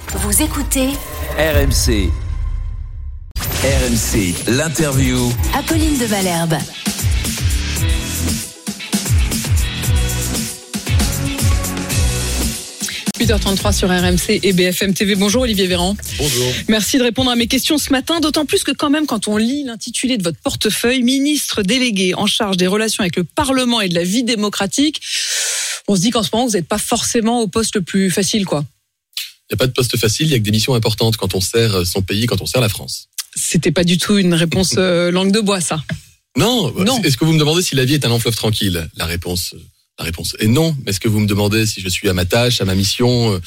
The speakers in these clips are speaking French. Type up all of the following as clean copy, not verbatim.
Vous écoutez RMC. RMC, l'interview. Apolline de Malherbe. – 8h33 sur RMC et BFM TV. Bonjour Olivier Véran. Bonjour. Merci de répondre à mes questions ce matin, d'autant plus que quand même quand on lit l'intitulé de votre portefeuille, ministre délégué en charge des relations avec le Parlement et de la vie démocratique, on se dit qu'en ce moment vous n'êtes pas forcément au poste le plus facile, quoi. Il n'y a pas de poste facile, il y a que des missions importantes quand on sert son pays, quand on sert la France. C'était pas du tout une réponse langue de bois, ça. Non. Est-ce que vous me demandez si la vie est un long fleuve tranquille ? La réponse est non. Mais est-ce que vous me demandez si je suis à ma tâche, à ma mission,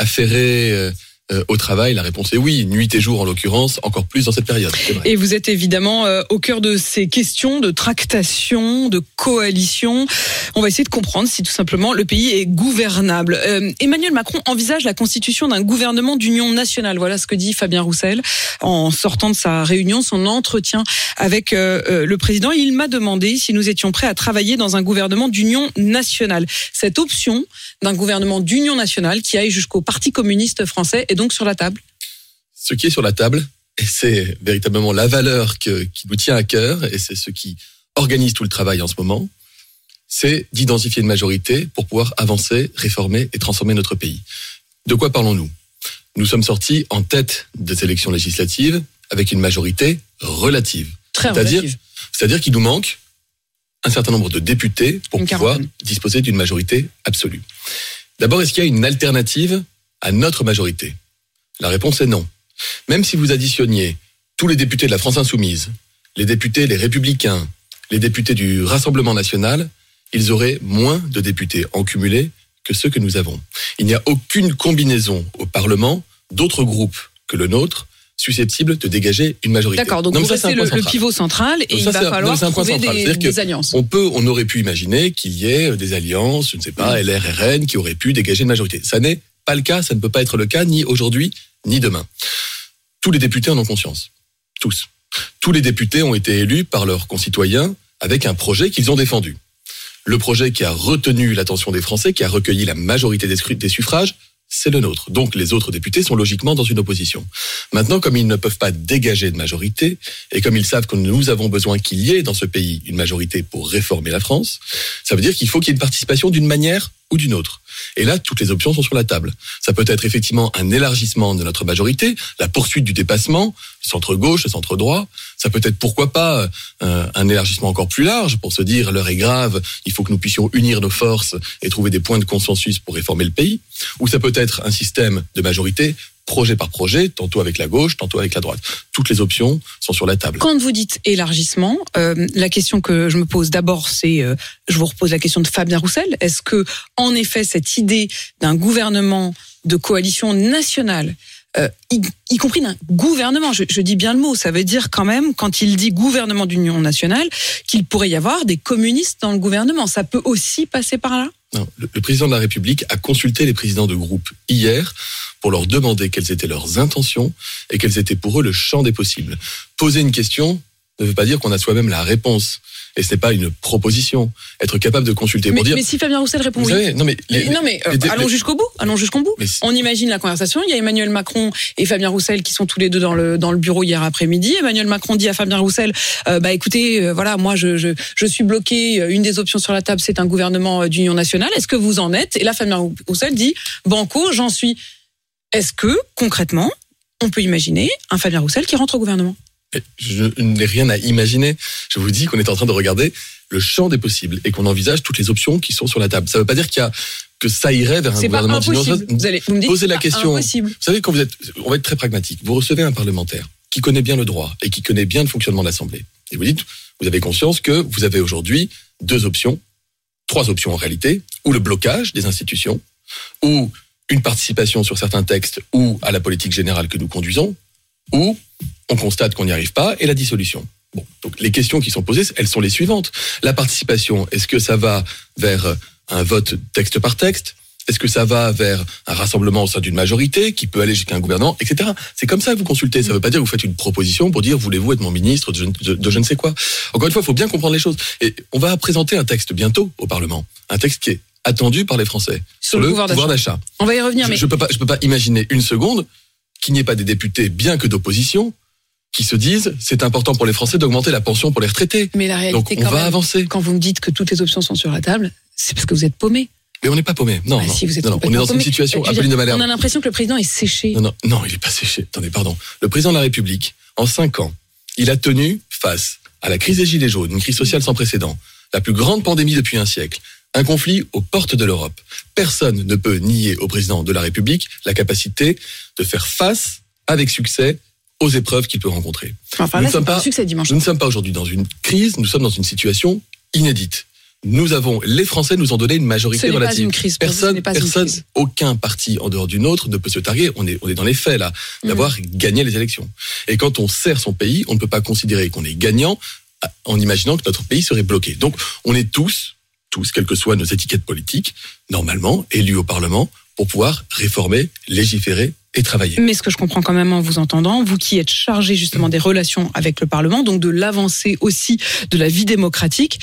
affairé au travail ? La réponse est oui, nuit et jour en l'occurrence, encore plus dans cette période. C'est vrai. Et vous êtes évidemment au cœur de ces questions de tractation, de coalition. On va essayer de comprendre si tout simplement le pays est gouvernable. Emmanuel Macron envisage la constitution d'un gouvernement d'union nationale. Voilà ce que dit Fabien Roussel en sortant de sa réunion, son entretien avec le président. Il m'a demandé si nous étions prêts à travailler dans un gouvernement d'union nationale. Cette option d'un gouvernement d'union nationale qui aille jusqu'au Parti communiste français est donc sur la table. Ce qui est sur la table, et c'est véritablement la valeur qui nous tient à cœur, et c'est ce qui organise tout le travail en ce moment, c'est d'identifier une majorité pour pouvoir avancer, réformer et transformer notre pays. De quoi parlons-nous ? Nous sommes sortis en tête des élections législatives avec une majorité relative. Très relative. C'est-à-dire qu'il nous manque un certain nombre de députés pour pouvoir disposer d'une majorité absolue. D'abord, est-ce qu'il y a une alternative à notre majorité ? La réponse est non. Même si vous additionniez tous les députés de la France Insoumise, les députés, les Républicains, les députés du Rassemblement National, ils auraient moins de députés en cumulé que ceux que nous avons. Il n'y a aucune combinaison au Parlement d'autres groupes que le nôtre susceptibles de dégager une majorité. D'accord, donc vous restez le pivot central et il va falloir trouver des alliances. On aurait pu imaginer qu'il y ait des alliances, je ne sais pas, LR, RN, qui auraient pu dégager une majorité. Ça n'est pas le cas, ça ne peut pas être le cas, ni aujourd'hui, ni demain. Tous les députés en ont conscience. Tous. Tous les députés ont été élus par leurs concitoyens avec un projet qu'ils ont défendu. Le projet qui a retenu l'attention des Français, qui a recueilli la majorité des suffrages, c'est le nôtre. Donc les autres députés sont logiquement dans une opposition. Maintenant, comme ils ne peuvent pas dégager de majorité, et comme ils savent que nous avons besoin qu'il y ait dans ce pays une majorité pour réformer la France, ça veut dire qu'il faut qu'il y ait une participation d'une manière ou d'une autre. Et là, toutes les options sont sur la table. Ça peut être effectivement un élargissement de notre majorité, la poursuite du dépassement, centre-gauche, centre-droit. Ça peut être, pourquoi pas, un élargissement encore plus large pour se dire l'heure est grave, il faut que nous puissions unir nos forces et trouver des points de consensus pour réformer le pays. Ou ça peut être un système de majorité, projet par projet, tantôt avec la gauche, tantôt avec la droite. Toutes les options sont sur la table. Quand vous dites élargissement, la question que je me pose d'abord, c'est, je vous repose la question de Fabien Roussel. Est-ce que, en effet, cette idée d'un gouvernement de coalition nationale, y compris d'un gouvernement, je dis bien le mot, ça veut dire quand même, quand il dit gouvernement d'union nationale, qu'il pourrait y avoir des communistes dans le gouvernement. Ça peut aussi passer par là ? Non, le président de la République a consulté les présidents de groupe hier pour leur demander quelles étaient leurs intentions et quels étaient pour eux le champ des possibles. Poser une question ne veut pas dire qu'on a soi-même la réponse. Et ce n'est pas une proposition. Être capable de consulter pour dire... Mais si Fabien Roussel répond oui... Allons jusqu'au bout. On imagine la conversation. Il y a Emmanuel Macron et Fabien Roussel qui sont tous les deux dans le bureau hier après-midi. Emmanuel Macron dit à Fabien Roussel, écoutez, moi je suis bloqué. Une des options sur la table, c'est un gouvernement d'union nationale. Est-ce que vous en êtes ? Et là, Fabien Roussel dit, banco, j'en suis. Est-ce que, concrètement, on peut imaginer un Fabien Roussel qui rentre au gouvernement ? Je n'ai rien à imaginer. Je vous dis qu'on est en train de regarder le champ des possibles et qu'on envisage toutes les options qui sont sur la table. Ça ne veut pas dire que ça irait vers un gouvernement d'union nationale. Vous me dites poser la question. Impossible. Vous savez, on va être très pragmatique. Vous recevez un parlementaire qui connaît bien le droit et qui connaît bien le fonctionnement de l'Assemblée. Et vous dites, vous avez conscience que vous avez aujourd'hui 3 options en réalité, ou le blocage des institutions, ou une participation sur certains textes, ou à la politique générale que nous conduisons, ou on constate qu'on n'y arrive pas, et la dissolution. Bon, donc les questions qui sont posées, elles sont les suivantes. La participation, est-ce que ça va vers un vote texte par texte ? Est-ce que ça va vers un rassemblement au sein d'une majorité qui peut aller jusqu'à un gouvernement, etc. C'est comme ça que vous consultez. Ça ne veut pas dire que vous faites une proposition pour dire voulez-vous être mon ministre de je ne sais quoi. Encore une fois, il faut bien comprendre les choses. Et on va présenter un texte bientôt au Parlement. Un texte qui est attendu par les Français sur le pouvoir d'achat. On va y revenir. Je peux pas imaginer une seconde qu'il n'y ait pas des députés, bien que d'opposition, qui se disent c'est important pour les Français d'augmenter la pension pour les retraités. Mais la réalité, donc on va avancer. Quand vous me dites que toutes les options sont sur la table, c'est parce que vous êtes paumé. Mais on n'est pas paumé. Non, si vous êtes on est dans une situation. Apolline de Malherbe. On a l'impression que le président est séché. Non, il n'est pas séché. Attendez, pardon. Le président de la République, en 5 ans, il a tenu face à la crise des Gilets jaunes, une crise sociale sans précédent, la plus grande pandémie depuis un siècle, un conflit aux portes de l'Europe. Personne ne peut nier au président de la République la capacité de faire face avec succès aux épreuves qu'il peut rencontrer. Enfin, là, c'est pas un succès dimanche. Nous ne sommes pas aujourd'hui dans une crise, nous sommes dans une situation inédite. Les Français nous ont donné une majorité relative. Pas une crise. Personne, aucun parti en dehors d'une autre ne peut se targuer. On est dans les faits là, d'avoir gagné les élections. Et quand on sert son pays, on ne peut pas considérer qu'on est gagnant en imaginant que notre pays serait bloqué. Donc, on est tous, quelles que soient nos étiquettes politiques, normalement élus au Parlement pour pouvoir réformer, légiférer et travailler. Mais ce que je comprends quand même en vous entendant, vous qui êtes chargé justement des relations avec le Parlement, donc de l'avancée aussi de la vie démocratique,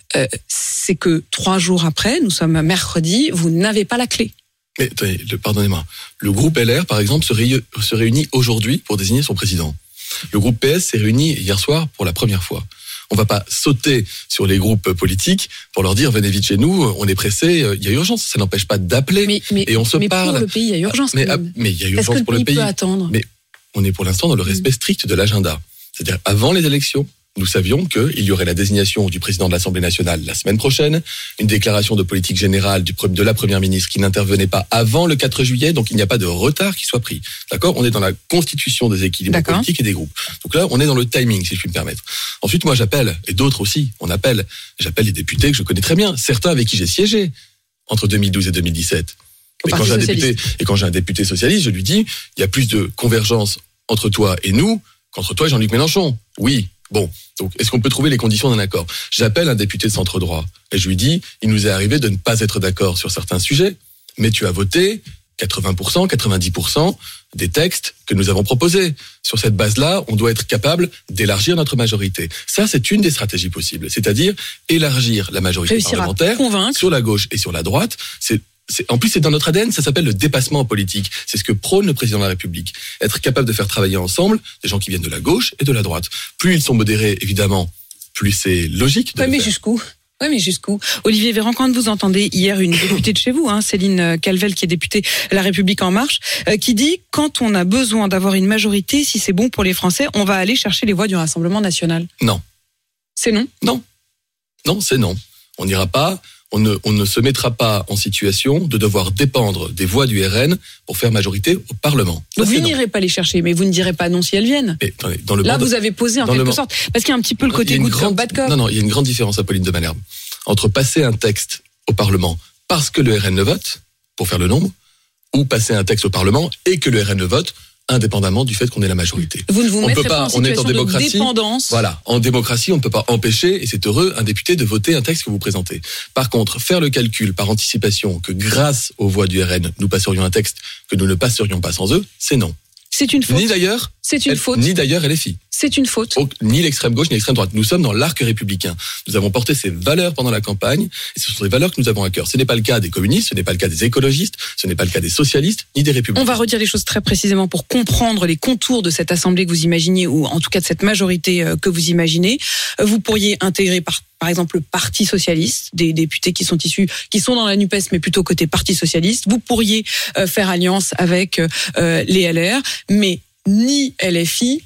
c'est que 3 jours après, nous sommes mercredi, vous n'avez pas la clé. Mais attendez, pardonnez-moi, le groupe LR par exemple se réunit aujourd'hui pour désigner son président. Le groupe PS s'est réuni hier soir pour la première fois. On va pas sauter sur les groupes politiques pour leur dire venez vite chez nous, on est pressé, il y a urgence. Ça n'empêche pas d'appeler et on se parle. Mais pour le pays, il y a urgence. Mais il y a urgence pour le pays. Peut attendre. Mais on est pour l'instant dans le respect strict de l'agenda. C'est-à-dire avant les élections, nous savions qu'il y aurait la désignation du président de l'Assemblée nationale la semaine prochaine, une déclaration de politique générale de la première ministre qui n'intervenait pas avant le 4 juillet, donc il n'y a pas de retard qui soit pris. D'accord ? On est dans la constitution des équilibres politiques et des groupes. Donc là, on est dans le timing, si je puis me permettre. Ensuite, moi, j'appelle, et d'autres aussi, j'appelle les députés que je connais très bien, certains avec qui j'ai siégé entre 2012 et 2017. Et quand j'ai un député socialiste, je lui dis, il y a plus de convergence entre toi et nous qu'entre toi et Jean-Luc Mélenchon. Oui. Bon, donc est-ce qu'on peut trouver les conditions d'un accord ? J'appelle un député de centre droit et je lui dis, il nous est arrivé de ne pas être d'accord sur certains sujets, mais tu as voté 80%, 90% des textes que nous avons proposés. Sur cette base-là, on doit être capable d'élargir notre majorité. Ça, c'est une des stratégies possibles, c'est-à-dire élargir la majorité parlementaire sur la gauche et sur la droite. En plus, c'est dans notre ADN, ça s'appelle le dépassement politique. C'est ce que prône le président de la République. Être capable de faire travailler ensemble des gens qui viennent de la gauche et de la droite. Plus ils sont modérés, évidemment, plus c'est logique de le faire. Mais jusqu'où ? Olivier Véran, quand vous entendez hier une députée de chez vous, Céline Calvel, qui est députée La République En Marche, qui dit « Quand on a besoin d'avoir une majorité, si c'est bon pour les Français, on va aller chercher les voix du Rassemblement National. » Non. C'est non ? Non, c'est non. On n'ira pas... On ne se mettra pas en situation de devoir dépendre des voix du RN pour faire majorité au Parlement. Donc vous n'irez pas les chercher, mais vous ne direz pas non si elles viennent. Mais, attendez, vous avez posé en quelque sorte. Parce qu'il y a un petit peu le côté good cop, bad cop. Non, il y a une grande différence, Apolline de Malherbe, entre passer un texte au Parlement parce que le RN le vote, pour faire le nombre, ou passer un texte au Parlement et que le RN le vote, indépendamment du fait qu'on ait la majorité. Vous ne vous mettrez pas en situation de dépendance. Voilà, en démocratie, on ne peut pas empêcher, et c'est heureux, un député de voter un texte que vous présentez. Par contre, faire le calcul par anticipation que grâce aux voix du RN, nous passerions un texte que nous ne passerions pas sans eux, c'est non. C'est une faute. Ni d'ailleurs, ni d'ailleurs LFI. C'est une faute. Ni l'extrême gauche, ni l'extrême droite. Nous sommes dans l'arc républicain. Nous avons porté ces valeurs pendant la campagne, et ce sont des valeurs que nous avons à cœur. Ce n'est pas le cas des communistes, ce n'est pas le cas des écologistes, ce n'est pas le cas des socialistes, ni des républicains. On va redire les choses très précisément pour comprendre les contours de cette assemblée que vous imaginez, ou en tout cas de cette majorité que vous imaginez. Vous pourriez intégrer par exemple le Parti socialiste, des députés qui sont dans la NUPES, mais plutôt côté Parti socialiste. Vous pourriez faire alliance avec les LR, mais ni LFI,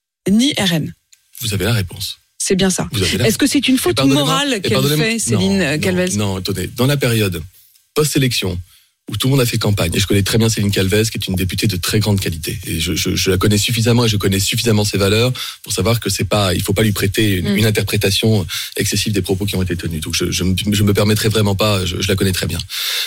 ni RN. Vous avez la réponse. C'est bien ça. Est-ce que c'est une faute morale qu'elle fait, Céline Calvez ? Non, attendez. Dans la période post-élection, où tout le monde a fait campagne, et je connais très bien Céline Calvez, qui est une députée de très grande qualité. Et je la connais suffisamment, et je connais suffisamment ses valeurs pour savoir que il faut pas lui prêter une interprétation excessive des propos qui ont été tenus. Donc je me permettrai vraiment pas, je la connais très bien.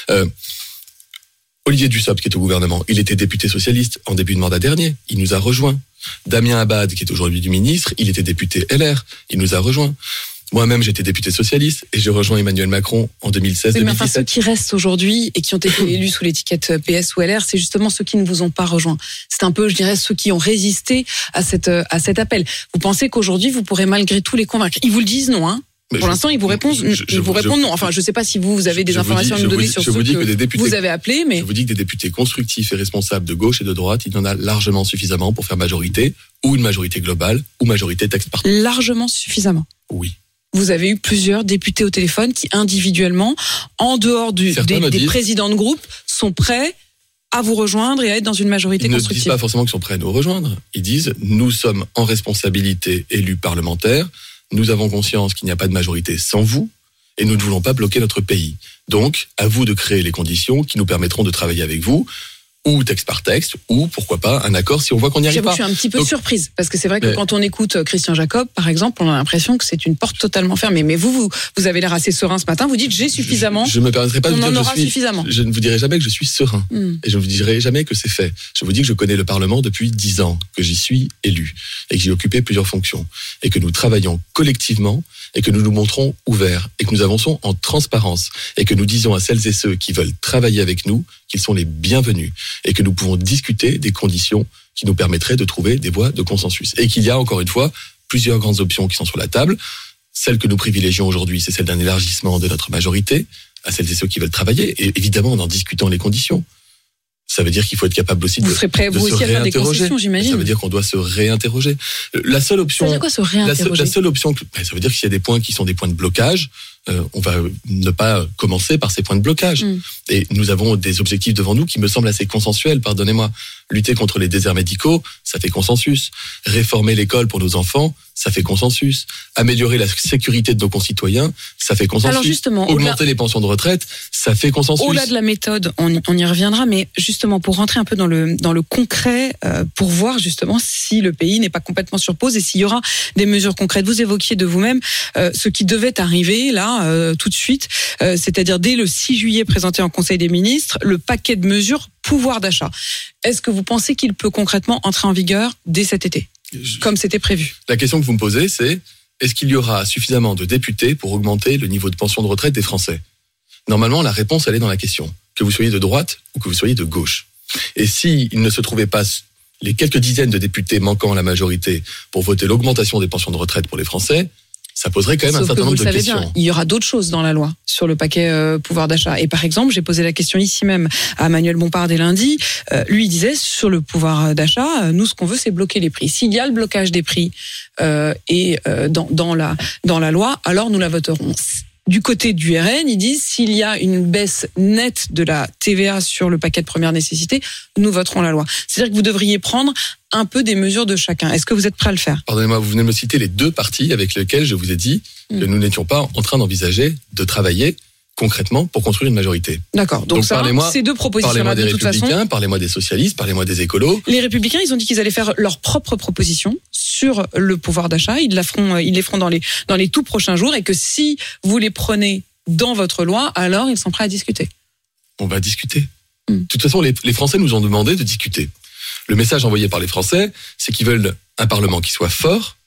Olivier Dussopt, qui est au gouvernement, il était député socialiste en début de mandat dernier. Il nous a rejoints. Damien Abad, qui est aujourd'hui du ministre, il était député LR. Il nous a rejoints. Moi-même, j'étais député socialiste et j'ai rejoint Emmanuel Macron en 2016-2017. Mais enfin, ceux qui restent aujourd'hui et qui ont été élus sous l'étiquette PS ou LR, c'est justement ceux qui ne vous ont pas rejoints. C'est un peu, je dirais, ceux qui ont résisté à cet appel. Vous pensez qu'aujourd'hui, vous pourrez malgré tout les convaincre ? Ils vous le disent, non, Mais Pour l'instant, ils vous répondent non. Enfin, je ne sais pas si vous avez des informations à nous donner sur ceux que vous avez appelés, mais... Je vous dis que des députés constructifs et responsables de gauche et de droite, il y en a largement suffisamment pour faire majorité, ou une majorité globale, ou majorité texte par texte. Largement suffisamment. Oui. Vous avez eu plusieurs députés au téléphone qui, individuellement, en dehors des présidents de groupe, sont prêts à vous rejoindre et à être dans une majorité constructive. Ils ne disent pas forcément qu'ils sont prêts à nous rejoindre. Ils disent, nous sommes en responsabilité élus parlementaires, nous avons conscience qu'il n'y a pas de majorité sans vous, et nous ne voulons pas bloquer notre pays. Donc, à vous de créer les conditions qui nous permettront de travailler avec vous, ou texte par texte, ou pourquoi pas un accord si on voit qu'on n'y arrive pas. Je suis un petit peu surprise, parce que c'est vrai que quand on écoute Christian Jacob, par exemple, on a l'impression que c'est une porte totalement fermée. Mais vous avez l'air assez serein ce matin, vous dites j'ai suffisamment, je me permettrai pas de vous dire que suffisamment. Je ne vous dirai jamais que je suis serein, et je ne vous dirai jamais que c'est fait. Je vous dis que je connais le Parlement depuis 10 ans, que j'y suis élu, et que j'ai occupé plusieurs fonctions, et que nous travaillons collectivement, et que nous nous montrons ouverts, et que nous avançons en transparence, et que nous disons à celles et ceux qui veulent travailler avec nous qu'ils sont les bienvenus, et que nous pouvons discuter des conditions qui nous permettraient de trouver des voies de consensus. Et qu'il y a, encore une fois, plusieurs grandes options qui sont sur la table. Celle que nous privilégions aujourd'hui, c'est celle d'un élargissement de notre majorité à celles et ceux qui veulent travailler, et évidemment en discutant les conditions. Ça veut dire qu'il faut être capable aussi de se réinterroger. Vous serez prêt, vous aussi, à faire des concessions, j'imagine. Ça veut dire qu'on doit se réinterroger. La seule option... Ça veut dire quoi, se réinterroger ? La seule option, ça veut dire qu'il y a des points qui sont des points de blocage, on va ne pas commencer par ces points de blocage. Et nous avons des objectifs devant nous qui me semblent assez consensuels, pardonnez-moi. Lutter contre les déserts médicaux, ça fait consensus. Réformer l'école pour nos enfants, ça fait consensus. Améliorer la sécurité de nos concitoyens, ça fait consensus. Alors justement, augmenter les pensions de retraite, ça fait consensus. Au-delà de la méthode, on y reviendra, mais justement pour rentrer un peu dans le concret, pour voir justement si le pays n'est pas complètement sur pause et s'il y aura des mesures concrètes. Vous évoquiez de vous-même ce qui devait arriver là tout de suite, c'est-à-dire dès le 6 juillet présenté en Conseil des ministres, le paquet de mesures pouvoir d'achat. Est-ce que vous pensez qu'il peut concrètement entrer en vigueur dès cet été, comme c'était prévu ? La question que vous me posez, c'est est-ce qu'il y aura suffisamment de députés pour augmenter le niveau de pension de retraite des Français ? Normalement, la réponse, elle est dans la question. Que vous soyez de droite ou que vous soyez de gauche. Et s'il ne se trouvait pas les quelques dizaines de députés manquant à la majorité pour voter l'augmentation des pensions de retraite pour les Français, ça poserait quand même un certain nombre de questions. Bien, il y aura d'autres choses dans la loi sur le paquet pouvoir d'achat. Et par exemple, j'ai posé la question ici même à Manuel Bompard dès lundi. Lui, il disait, sur le pouvoir d'achat, nous, ce qu'on veut, c'est bloquer les prix. S'il y a le blocage des prix dans la loi, alors nous la voterons. Du côté du RN, ils disent, s'il y a une baisse nette de la TVA sur le paquet de première nécessité, nous voterons la loi. C'est-à-dire que vous devriez prendre un peu des mesures de chacun. Est-ce que vous êtes prêt à le faire ? Pardonnez-moi, vous venez de me citer les deux partis avec lesquels je vous ai dit que nous n'étions pas en train d'envisager de travailler concrètement pour construire une majorité. D'accord. Donc ça, ces deux propositions-là, de toute façon... Parlez-moi des Républicains, parlez-moi des socialistes, parlez-moi des écolos. Les Républicains, ils ont dit qu'ils allaient faire leurs propres propositions sur le pouvoir d'achat. Ils les feront dans les tout prochains jours et que si vous les prenez dans votre loi, alors ils sont prêts à discuter. On va discuter. De toute façon, les Français nous ont demandé de discuter. Le message envoyé par les Français, c'est qu'ils veulent un Parlement qui soit fort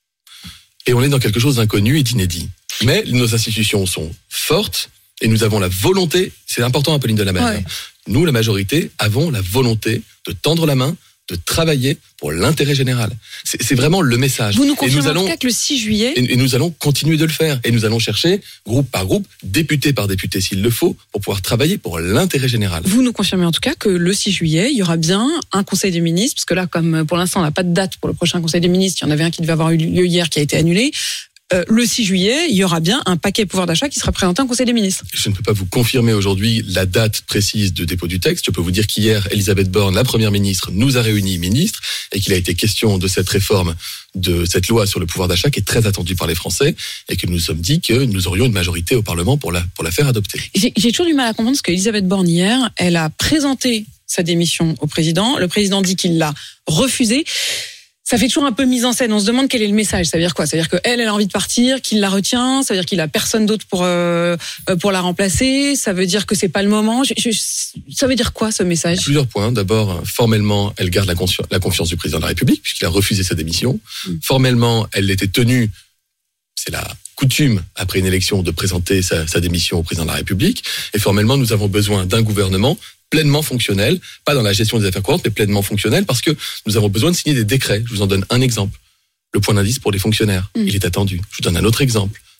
et on est dans quelque chose d'inconnu et d'inédit. Mais nos institutions sont fortes et nous avons la volonté, c'est important Apolline de la Mer, nous, la majorité, avons la volonté de tendre la main, de travailler pour l'intérêt général. C'est vraiment le message. Vous nous confirmez en tout cas que le 6 juillet... Et nous allons continuer de le faire. Et nous allons chercher, groupe par groupe, député par député s'il le faut, pour pouvoir travailler pour l'intérêt général. Vous nous confirmez en tout cas que le 6 juillet, il y aura bien un Conseil des ministres, parce que là, comme pour l'instant, on n'a pas de date pour le prochain Conseil des ministres, il y en avait un qui devait avoir eu lieu hier, qui a été annulé. Le 6 juillet, il y aura bien un paquet pouvoir d'achat qui sera présenté en Conseil des ministres. Je ne peux pas vous confirmer aujourd'hui la date précise de dépôt du texte. Je peux vous dire qu'hier, Elisabeth Borne, la première ministre, nous a réunis ministres et qu'il a été question de cette réforme, de cette loi sur le pouvoir d'achat qui est très attendue par les Français et que nous nous sommes dit que nous aurions une majorité au Parlement pour la faire adopter. J'ai toujours du mal à comprendre parce qu'Elisabeth Borne hier, elle a présenté sa démission au président. Le président dit qu'il l'a refusée. Ça fait toujours un peu mise en scène. On se demande quel est le message. Ça veut dire quoi ? Ça veut dire qu'elle a envie de partir, qu'il la retient. Ça veut dire qu'il a personne d'autre pour la remplacer. Ça veut dire que c'est pas le moment. Ça veut dire quoi ce message ? Plusieurs points. D'abord, formellement, elle garde la confiance du président de la République puisqu'il a refusé sa démission. Formellement, elle était tenue. C'est la coutume après une élection de présenter sa démission au président de la République. Et formellement, nous avons besoin d'un gouvernement pleinement fonctionnel, pas dans la gestion des affaires courantes, mais pleinement fonctionnel, parce que nous avons besoin de signer des décrets. Je vous en donne un exemple. Le point d'indice pour les fonctionnaires, il est attendu. Je vous donne un autre exemple.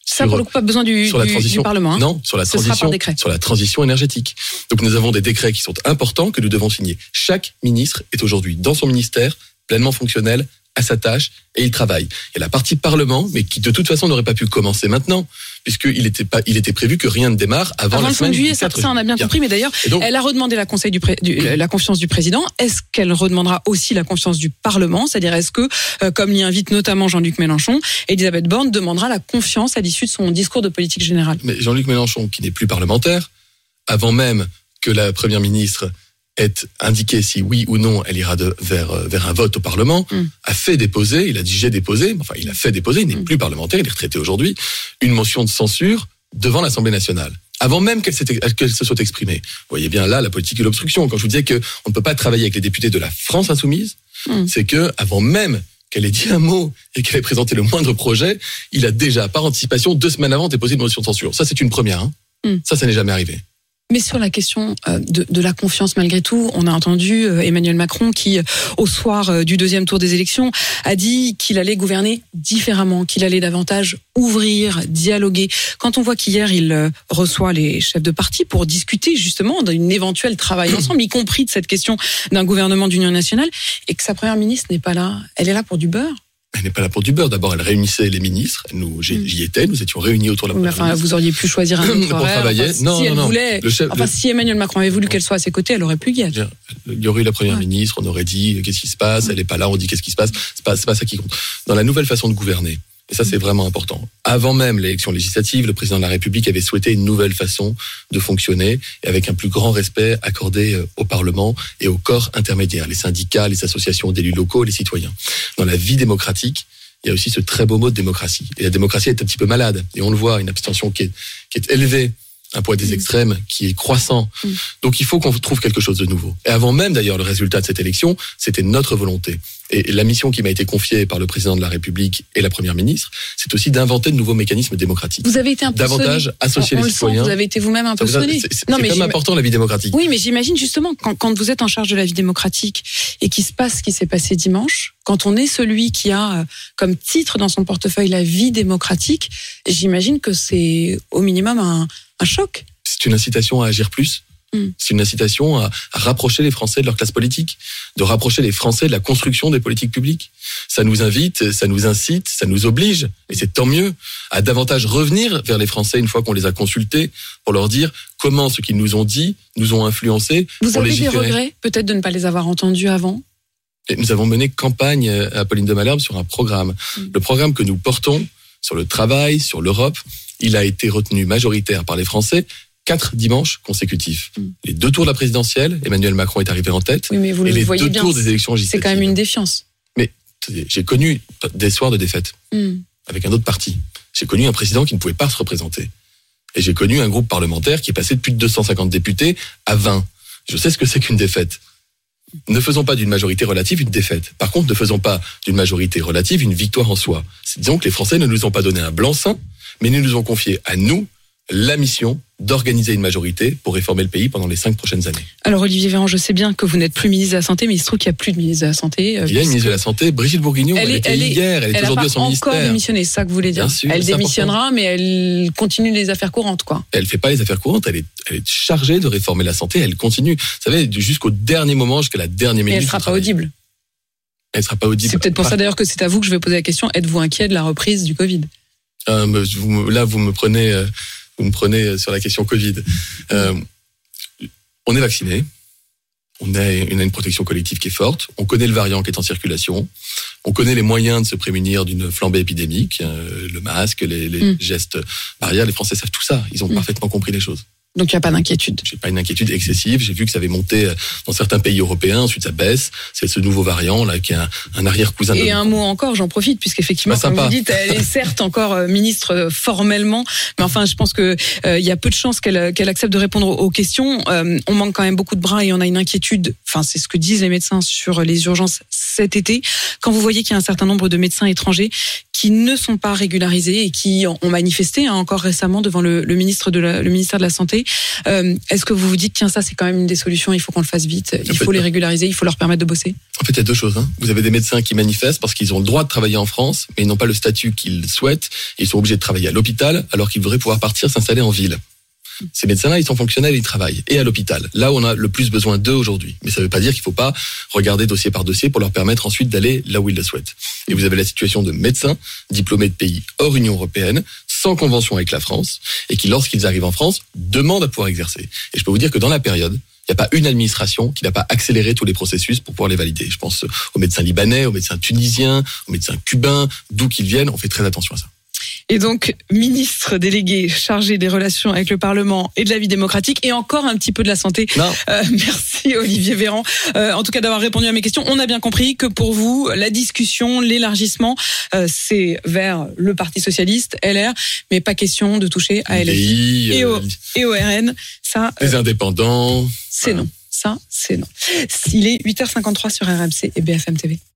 Ça, pour le coup, pas besoin du Parlement. Non, sur la transition énergétique. Donc nous avons des décrets qui sont importants que nous devons signer. Chaque ministre est aujourd'hui dans son ministère, pleinement fonctionnel, à sa tâche, et il travaille. Il y a la partie Parlement, mais qui de toute façon n'aurait pas pu commencer maintenant, puisqu'il était prévu que rien ne démarre avant la semaine du 4 juillet. Ça, on a bien compris, mais d'ailleurs, elle a redemandé la confiance du président. Est-ce qu'elle redemandera aussi la confiance du Parlement? C'est-à-dire, est-ce que, comme l'y invite notamment Jean-Luc Mélenchon, Elisabeth Borne demandera la confiance à l'issue de son discours de politique générale? Mais Jean-Luc Mélenchon, qui n'est plus parlementaire, avant même que la Première ministre est indiqué si oui ou non elle ira vers un vote au Parlement, a fait déposer, il a dit j'ai déposé, enfin il a fait déposer, il n'est plus parlementaire, il est retraité aujourd'hui, une motion de censure devant l'Assemblée nationale. Avant même qu'elle se soit exprimée. Vous voyez bien là la politique de l'obstruction. Quand je vous disais qu'on ne peut pas travailler avec les députés de la France insoumise, c'est que avant même qu'elle ait dit un mot et qu'elle ait présenté le moindre projet, il a déjà, par anticipation, 2 semaines avant, déposé une motion de censure. Ça, c'est une première. Ça n'est jamais arrivé. Mais sur la question de la confiance, malgré tout, on a entendu Emmanuel Macron qui, au soir du 2e tour des élections, a dit qu'il allait gouverner différemment, qu'il allait davantage ouvrir, dialoguer. Quand on voit qu'hier, il reçoit les chefs de parti pour discuter justement d'un éventuel travail ensemble, y compris de cette question d'un gouvernement d'union nationale, et que sa première ministre n'est pas là, elle est là pour du beurre? Elle n'est pas là pour du beurre. D'abord, elle réunissait les ministres. J'y étais. Nous étions réunis autour de la première ministre. Vous auriez pu choisir un autre pour horaire. Travailler. Si Emmanuel Macron avait voulu qu'elle soit à ses côtés, elle aurait pu y être. Il y aurait eu la première ministre. On aurait dit qu'est-ce qui se passe. Elle n'est pas là. On dit qu'est-ce qui se passe. C'est pas ça qui compte. Dans la nouvelle façon de gouverner. Et ça, c'est vraiment important. Avant même l'élection législative, le président de la République avait souhaité une nouvelle façon de fonctionner et avec un plus grand respect accordé au Parlement et aux corps intermédiaires, les syndicats, les associations d'élus locaux, les citoyens. Dans la vie démocratique, il y a aussi ce très beau mot de démocratie. Et la démocratie est un petit peu malade. Et on le voit, une abstention qui est élevée, un poids des extrêmes qui est croissant. Donc il faut qu'on trouve quelque chose de nouveau. Et avant même d'ailleurs le résultat de cette élection, c'était notre volonté. Et la mission qui m'a été confiée par le président de la République et la première ministre, c'est aussi d'inventer de nouveaux mécanismes démocratiques. Vous avez été un peu davantage sonné. Associer les citoyens. Vous avez été vous-même un peu sonné. C'est quand même important la vie démocratique. Oui, mais j'imagine justement quand vous êtes en charge de la vie démocratique et qu'il se passe ce qui s'est passé dimanche, quand on est celui qui a comme titre dans son portefeuille la vie démocratique, j'imagine que c'est au minimum un choc. C'est une incitation à agir plus. C'est une incitation à rapprocher les Français de leur classe politique, de rapprocher les Français de la construction des politiques publiques. Ça nous invite, ça nous incite, ça nous oblige, et c'est tant mieux, à davantage revenir vers les Français une fois qu'on les a consultés pour leur dire comment ce qu'ils nous ont dit nous ont influencés. Vous avez des regrets peut-être de ne pas les avoir entendus avant? Et nous avons mené campagne à Pauline de Malherbe sur un programme. Le programme que nous portons sur le travail, sur l'Europe, il a été retenu majoritaire par les Français 4 dimanches consécutifs. Les 2 tours de la présidentielle, Emmanuel Macron est arrivé en tête. Oui, mais vous et le les voyez 2 bien, tours des élections législatives. C'est quand même une défiance. Mais j'ai connu des soirs de défaite avec un autre parti. J'ai connu un président qui ne pouvait pas se représenter. Et j'ai connu un groupe parlementaire qui est passé de plus de 250 députés à 20. Je sais ce que c'est qu'une défaite. Ne faisons pas d'une majorité relative une défaite. Par contre, ne faisons pas d'une majorité relative une victoire en soi. Disons que les Français ne nous ont pas donné un blanc-seing, mais ils nous ont confié à nous la mission d'organiser une majorité pour réformer le pays pendant les 5 prochaines années. Alors Olivier Véran, je sais bien que vous n'êtes plus ministre de la Santé, mais il se trouve qu'il n'y a plus de ministre de la Santé. Il y a une ministre de la Santé, Brigitte Bourguignon, elle était hier, elle est aujourd'hui à son ministère. Elle n'a pas encore démissionné, c'est ça que vous voulez dire. Bien sûr, elle démissionnera, mais elle continue les affaires courantes, quoi. Elle ne fait pas les affaires courantes, elle est chargée de réformer la santé, elle continue. Vous savez, jusqu'au dernier moment, jusqu'à la dernière minute. Et elle ne sera pas audible. Elle ne sera pas audible. C'est peut-être pour ça d'ailleurs que c'est à vous que je vais poser la question. Êtes-vous inquiet de la reprise du Covid? Là, vous me prenez sur la question Covid. On est vacciné. On a une protection collective qui est forte. On connaît le variant qui est en circulation. On connaît les moyens de se prémunir d'une flambée épidémique. Le masque, les gestes barrières. Les Français savent tout ça. Ils ont parfaitement compris les choses. Donc il n'y a pas d'inquiétude. J'ai pas une inquiétude excessive. J'ai vu que ça avait monté dans certains pays européens. Ensuite ça baisse. C'est ce nouveau variant là qui est un arrière-cousin. Et un mot encore, j'en profite puisqu'effectivement, comme vous dites, elle est certes encore ministre formellement, mais enfin je pense que il y a peu de chances qu'elle accepte de répondre aux questions. On manque quand même beaucoup de bras et on a une inquiétude. Enfin c'est ce que disent les médecins sur les urgences cet été. Quand vous voyez qu'il y a un certain nombre de médecins étrangers qui ne sont pas régularisés et qui ont manifesté encore récemment devant le ministère de la Santé. Est-ce que vous vous dites, tiens, ça c'est quand même une des solutions, il faut qu'on le fasse vite, il faut les régulariser, il faut leur permettre de bosser? En fait, il y a deux choses. Vous avez des médecins qui manifestent parce qu'ils ont le droit de travailler en France, mais ils n'ont pas le statut qu'ils souhaitent. Ils sont obligés de travailler à l'hôpital alors qu'ils voudraient pouvoir partir s'installer en ville. Ces médecins-là, ils sont fonctionnels, ils travaillent. Et à l'hôpital, là où on a le plus besoin d'eux aujourd'hui. Mais ça ne veut pas dire qu'il ne faut pas regarder dossier par dossier pour leur permettre ensuite d'aller là où ils le souhaitent. Et vous avez la situation de médecins diplômés de pays hors Union européenne, sans convention avec la France, et qui, lorsqu'ils arrivent en France, demandent à pouvoir exercer. Et je peux vous dire que dans la période, il n'y a pas une administration qui n'a pas accéléré tous les processus pour pouvoir les valider. Je pense aux médecins libanais, aux médecins tunisiens, aux médecins cubains, d'où qu'ils viennent, on fait très attention à ça. Et donc, ministre délégué chargé des relations avec le Parlement et de la vie démocratique et encore un petit peu de la santé. Merci Olivier Véran. En tout cas d'avoir répondu à mes questions. On a bien compris que pour vous, la discussion, l'élargissement, c'est vers le Parti Socialiste, LR, mais pas question de toucher à LFI et au RN. Ça, les indépendants. C'est non. Ça, c'est non. Il est 8h53 sur RMC et BFM TV.